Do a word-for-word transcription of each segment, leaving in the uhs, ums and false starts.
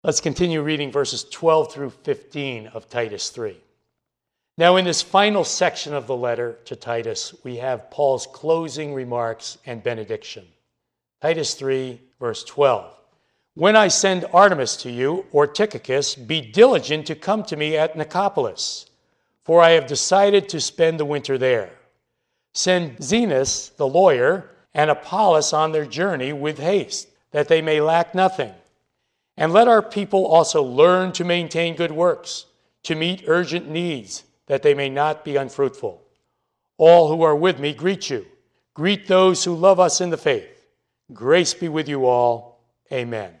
Let's continue reading verses twelve through fifteen of Titus three. Now, in this final section of the letter to Titus, we have Paul's closing remarks and benediction. Titus three, verse twelve. When I send Artemas to you, or Tychicus, be diligent to come to me at Nicopolis, for I have decided to spend the winter there. Send Zenas, the lawyer, and Apollos on their journey with haste, that they may lack nothing. And let our people also learn to maintain good works, to meet urgent needs, that they may not be unfruitful. All who are with me greet you. Greet those who love us in the faith. Grace be with you all. Amen.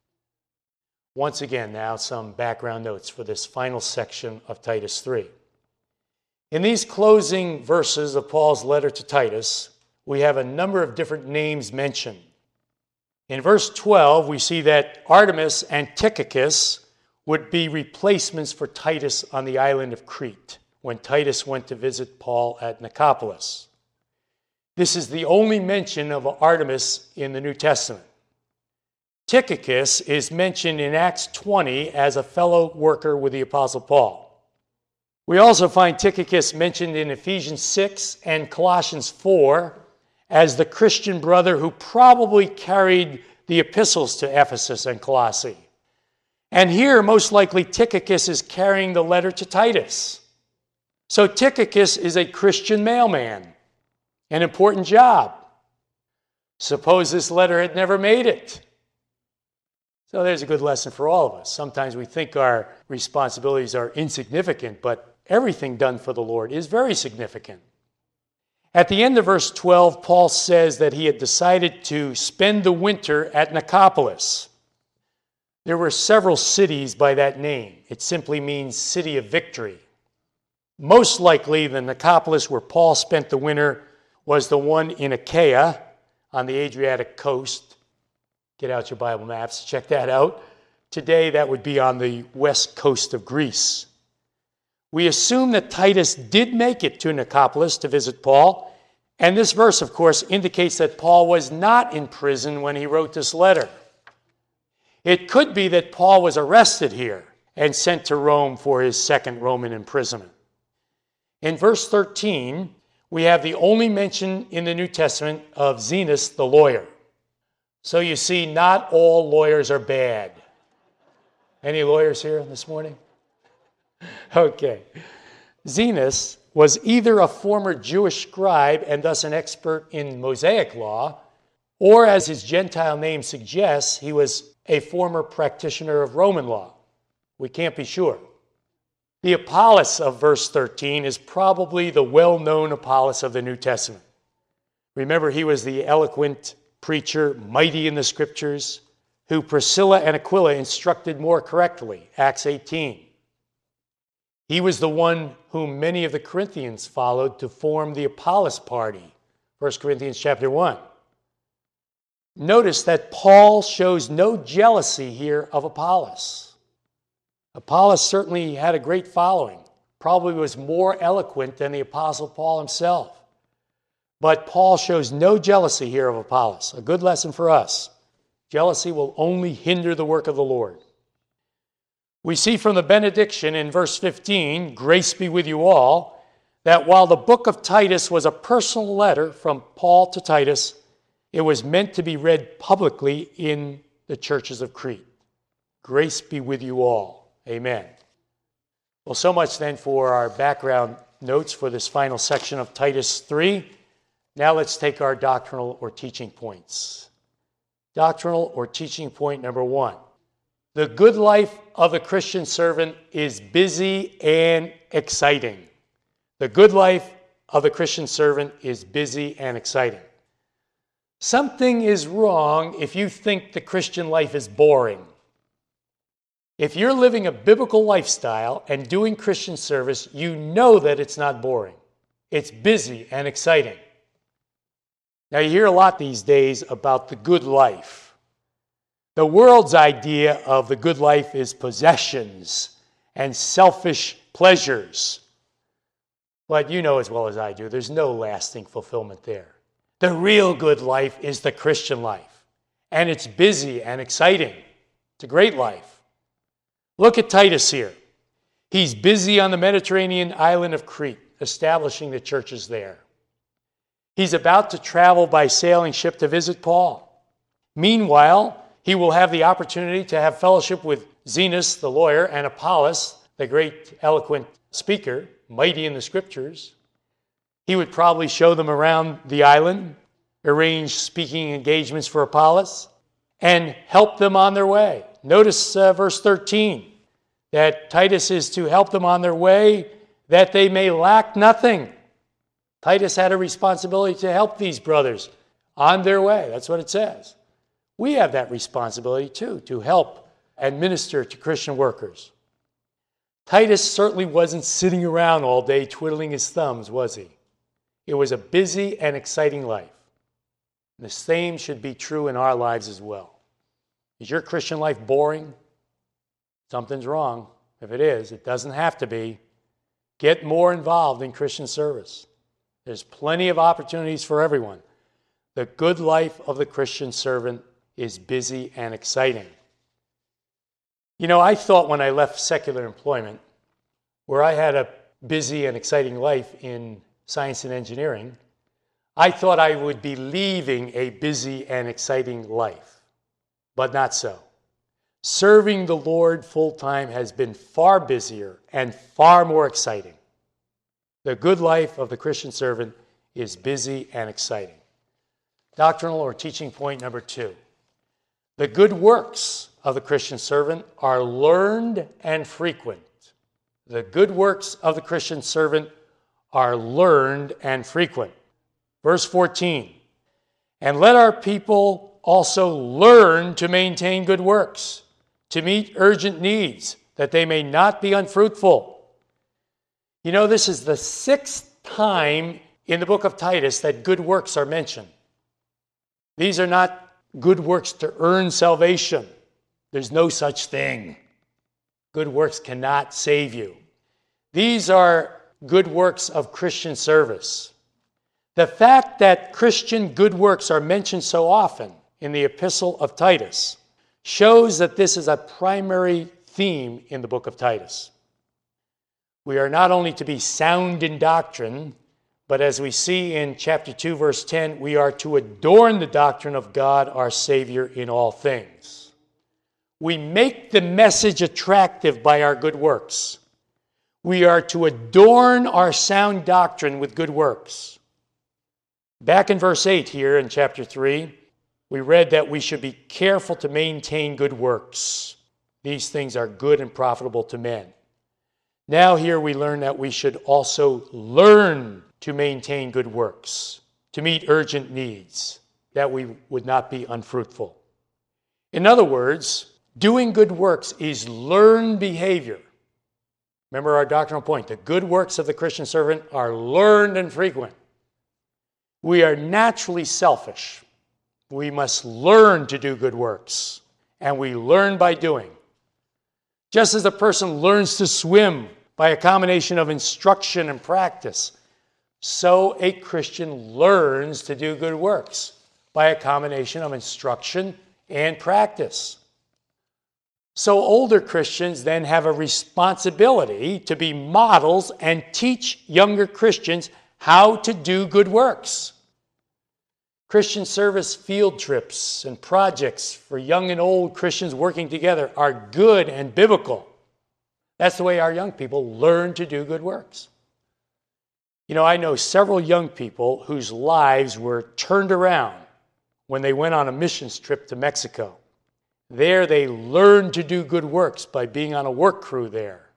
Once again, now some background notes for this final section of Titus three. In these closing verses of Paul's letter to Titus, we have a number of different names mentioned. In verse twelve, we see that Artemas and Tychicus would be replacements for Titus on the island of Crete when Titus went to visit Paul at Nicopolis. This is the only mention of Artemas in the New Testament. Tychicus is mentioned in Acts twenty as a fellow worker with the Apostle Paul. We also find Tychicus mentioned in Ephesians six and Colossians four as the Christian brother who probably carried the epistles to Ephesus and Colossae. And here, most likely, Tychicus is carrying the letter to Titus. So Tychicus is a Christian mailman, an important job. Suppose this letter had never made it. So there's a good lesson for all of us. Sometimes we think our responsibilities are insignificant, but everything done for the Lord is very significant. At the end of verse twelve, Paul says that he had decided to spend the winter at Nicopolis. There were several cities by that name. It simply means city of victory. Most likely, the Nicopolis where Paul spent the winter was the one in Achaia on the Adriatic coast. Get out your Bible maps, check that out. Today, that would be on the west coast of Greece. We assume that Titus did make it to Nicopolis to visit Paul, and this verse, of course, indicates that Paul was not in prison when he wrote this letter. It could be that Paul was arrested here and sent to Rome for his second Roman imprisonment. In verse thirteen, we have the only mention in the New Testament of Zenas the lawyer. So you see, not all lawyers are bad. Any lawyers here this morning? Okay. Zenas was either a former Jewish scribe and thus an expert in Mosaic law, or as his Gentile name suggests, he was a former practitioner of Roman law. We can't be sure. The Apollos of verse thirteen is probably the well-known Apollos of the New Testament. Remember, he was the eloquent preacher, mighty in the scriptures, who Priscilla and Aquila instructed more correctly, Acts eighteen. He was the one whom many of the Corinthians followed to form the Apollos party, First Corinthians chapter one. Notice that Paul shows no jealousy here of Apollos. Apollos certainly had a great following, probably was more eloquent than the Apostle Paul himself. But Paul shows no jealousy here of Apollos. A good lesson for us. Jealousy will only hinder the work of the Lord. We see from the benediction in verse fifteen, grace be with you all, that while the book of Titus was a personal letter from Paul to Titus, it was meant to be read publicly in the churches of Crete. Grace be with you all. Amen. Well, so much then for our background notes for this final section of Titus three. Now let's take our doctrinal or teaching points. Doctrinal or teaching point number one. The good life of the Christian servant is busy and exciting. The good life of the Christian servant is busy and exciting. Something is wrong if you think the Christian life is boring. If you're living a biblical lifestyle and doing Christian service, you know that it's not boring. It's busy and exciting. Now, you hear a lot these days about the good life. The world's idea of the good life is possessions and selfish pleasures. But you know as well as I do, there's no lasting fulfillment there. The real good life is the Christian life, and it's busy and exciting. It's a great life. Look at Titus here. He's busy on the Mediterranean island of Crete, establishing the churches there. He's about to travel by sailing ship to visit Paul. Meanwhile, he will have the opportunity to have fellowship with Zenas, the lawyer, and Apollos, the great eloquent speaker, mighty in the scriptures. He would probably show them around the island, arrange speaking engagements for Apollos, and help them on their way. Notice uh, verse thirteen, that Titus is to help them on their way that they may lack nothing. Titus had a responsibility to help these brothers on their way. That's what it says. We have that responsibility too, to help and minister to Christian workers. Titus certainly wasn't sitting around all day twiddling his thumbs, was he? It was a busy and exciting life. The same should be true in our lives as well. Is your Christian life boring? Something's wrong. If it is, it doesn't have to be. Get more involved in Christian service. There's plenty of opportunities for everyone. The good life of the Christian servant is busy and exciting. You know, I thought when I left secular employment, where I had a busy and exciting life in science and engineering, I thought I would be leaving a busy and exciting life, but not so. Serving the Lord full-time has been far busier and far more exciting. The good life of the Christian servant is busy and exciting. Doctrinal or teaching point number two. The good works of the Christian servant are learned and frequent. The good works of the Christian servant are learned and frequent. Verse fourteen, and let our people also learn to maintain good works, to meet urgent needs, that they may not be unfruitful. You know, this is the sixth time in the book of Titus that good works are mentioned. These are not good works to earn salvation. There's no such thing. Good works cannot save you. These are good works of Christian service. The fact that Christian good works are mentioned so often in the epistle of Titus shows that this is a primary theme in the book of Titus. We are not only to be sound in doctrine, but as we see in chapter two, verse ten, we are to adorn the doctrine of God, our Savior, in all things. We make the message attractive by our good works. We are to adorn our sound doctrine with good works. Back in verse eight here in chapter three, we read that we should be careful to maintain good works. These things are good and profitable to men. Now here we learn that we should also learn to maintain good works, to meet urgent needs, that we would not be unfruitful. In other words, doing good works is learned behavior. Remember our doctrinal point, the good works of the Christian servant are learned and frequent. We are naturally selfish. We must learn to do good works, and we learn by doing. Just as a person learns to swim by a combination of instruction and practice, so a Christian learns to do good works by a combination of instruction and practice. So older Christians then have a responsibility to be models and teach younger Christians how to do good works. Christian service field trips and projects for young and old Christians working together are good and biblical. That's the way our young people learn to do good works. You know, I know several young people whose lives were turned around when they went on a missions trip to Mexico. There they learned to do good works by being on a work crew there.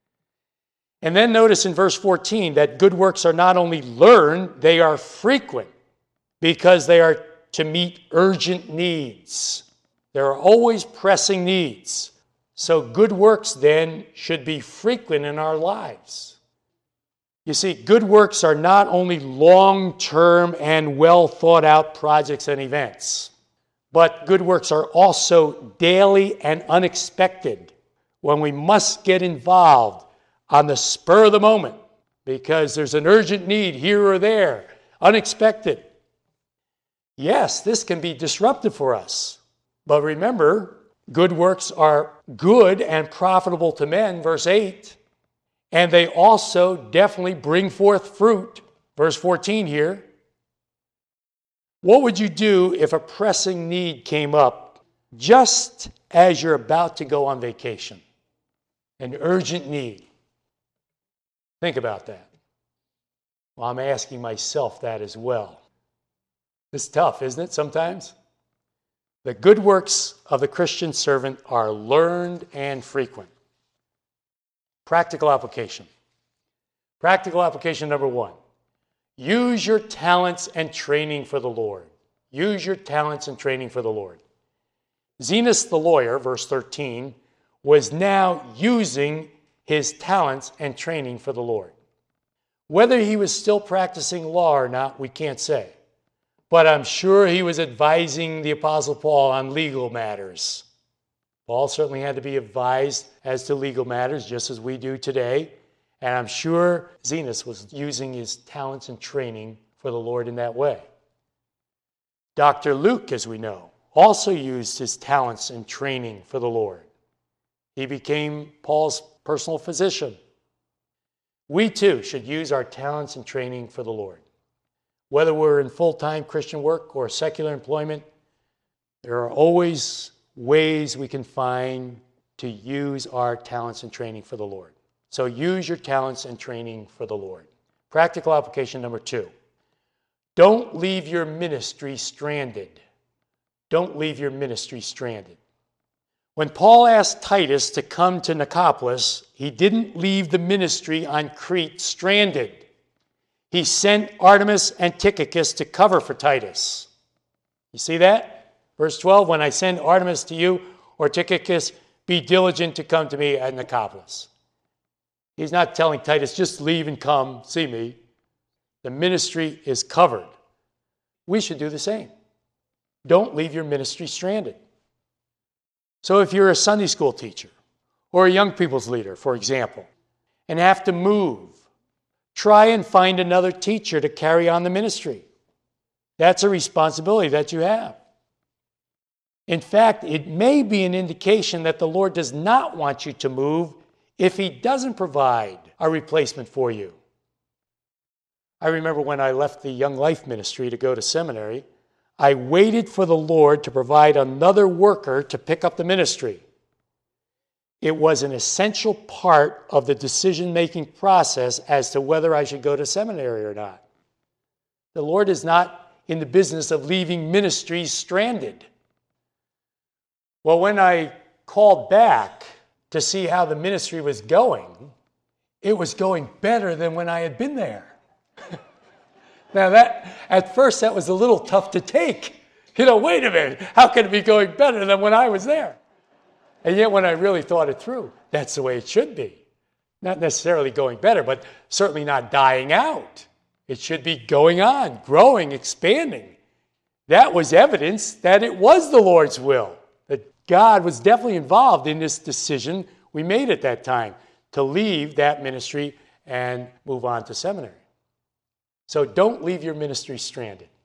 And then notice in verse fourteen that good works are not only learned, they are frequent because they are to meet urgent needs. There are always pressing needs. So good works then should be frequent in our lives. You see, good works are not only long-term and well-thought-out projects and events, but good works are also daily and unexpected when we must get involved on the spur of the moment because there's an urgent need here or there, unexpected. Yes, this can be disruptive for us, but remember, Good works are good and profitable to men, verse eight. And they also definitely bring forth fruit, verse fourteen here. What would you do if a pressing need came up just as you're about to go on vacation? An urgent need. Think about that. Well, I'm asking myself that as well. It's tough, isn't it, sometimes? The good works of the Christian servant are learned and frequent. Practical application. Practical application number one. Use your talents and training for the Lord. Use your talents and training for the Lord. Zenas the lawyer, verse thirteen, was now using his talents and training for the Lord. Whether he was still practicing law or not, we can't say. But I'm sure he was advising the Apostle Paul on legal matters. Paul certainly had to be advised as to legal matters, just as we do today. And I'm sure Zenas was using his talents and training for the Lord in that way. Doctor Luke, as we know, also used his talents and training for the Lord. He became Paul's personal physician. We too should use our talents and training for the Lord. Whether we're in full-time Christian work or secular employment, there are always ways we can find to use our talents and training for the Lord. So use your talents and training for the Lord. Practical application number two. Don't leave your ministry stranded. Don't leave your ministry stranded. When Paul asked Titus to come to Nicopolis, he didn't leave the ministry on Crete stranded. He sent Artemas and Tychicus to cover for Titus. You see that? Verse twelve, when I send Artemas to you or Tychicus, be diligent to come to me at Nicopolis. He's not telling Titus, just leave and come, see me. The ministry is covered. We should do the same. Don't leave your ministry stranded. So if you're a Sunday school teacher or a young people's leader, for example, and have to move, try and find another teacher to carry on the ministry. That's a responsibility that you have. In fact, it may be an indication that the Lord does not want you to move if he doesn't provide a replacement for you. I remember when I left the Young Life ministry to go to seminary, I waited for the Lord to provide another worker to pick up the ministry. It was an essential part of the decision-making process as to whether I should go to seminary or not. The Lord is not in the business of leaving ministries stranded. Well, when I called back to see how the ministry was going, it was going better than when I had been there. Now that, at first that was a little tough to take. You know, wait a minute, how can it be going better than when I was there? And yet when I really thought it through, that's the way it should be. Not necessarily going better, but certainly not dying out. It should be going on, growing, expanding. That was evidence that it was the Lord's will, that God was definitely involved in this decision we made at that time to leave that ministry and move on to seminary. So don't leave your ministry stranded.